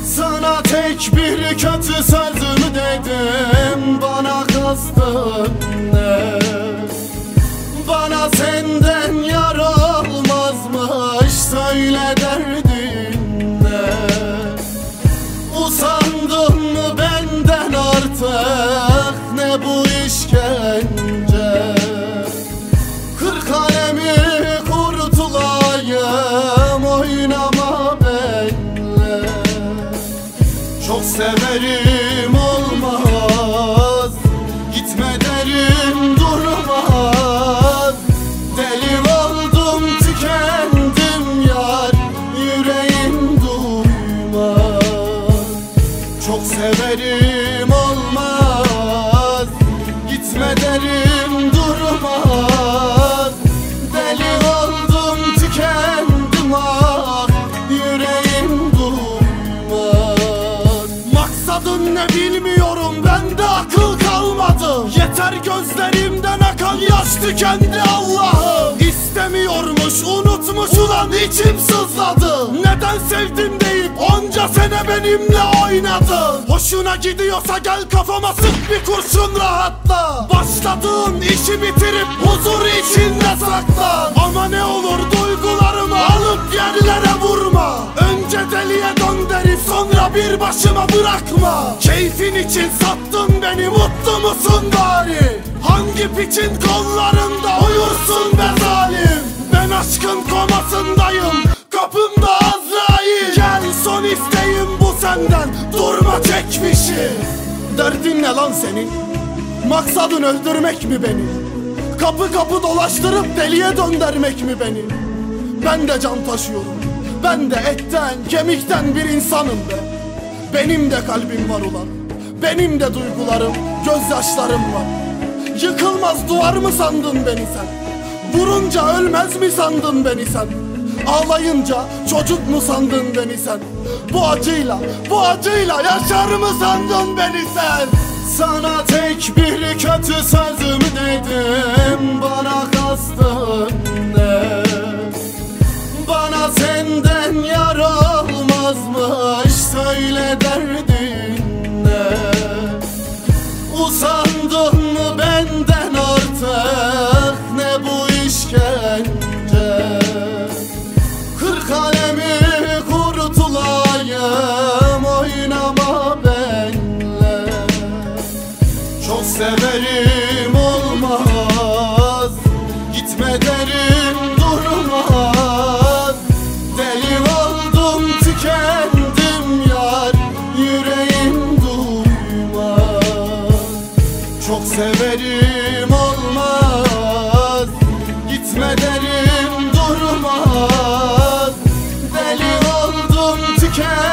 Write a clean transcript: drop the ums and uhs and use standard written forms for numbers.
Sana tek bir kötü sözümü dedim, bana kızdın ne? Bana senden yar olmazmış, söyle derdin ne? Usandın mı benden artık, ne bu işkence? Kırk alemi kurtulayım, oynama benimle. Çok severim olmaz, gitme derim durmaz. Deli oldum tükendim yar, yüreğim duymaz. Çok severim olmaz, gitme derim durmaz. Deli oldum tükendim ah, yüreğim duymaz. Maksadın ne bilmiyorum, bende akıl kalmadı. Yeter gözlerimden akan yaş tükendi Allah'ım. İstemiyormuş, unutmuş ulan, içim sızladı. Neden sevdim deyip onca sene benimle oynadın. Hoşuna gidiyorsa gel kafama sık bir kurşun, rahatla. Başladığın işi bitirip huzur içinde saklan. Ama ne olur duygularımı alıp yerlere vurma. Önce deliye döndürüp sonra bir başıma bırakma. Keyfin için sattın beni, mutlu musun bari? Hangi piçin kollarında uyursun be zalim? Ben aşkın komasındayım, kapımda Azrail. Gel son isteğim bu senden, durma çek fişi. Derdin ne lan senin? Maksadın öldürmek mi beni? Kapı kapı dolaştırıp deliye döndürmek mi beni? Ben de can taşıyorum, ben de etten kemikten bir insanım be. Benim de kalbim var ulan, benim de duygularım, gözyaşlarım var. Yıkılmaz duvar mı sandın beni sen? Vurunca ölmez mi sandın beni sen? Ağlayınca çocuk mu sandın beni sen? Bu acıyla yaşar mı sandın beni sen? Sana tek bir kötü sözümü dedim, bana kızdın ne? Bana senden yar olmazmış, söyle derdin ne? Usandın mı benden artık, ne bu işkence? Kırk alemi kurtulayım, oynama benimle. Çok severim olmaz, gitme derim durmaz. Deli oldum tükendim yar, yüreğim duymaz. Çok severim olmaz, gitme derim durmaz. Deli oldum tükendim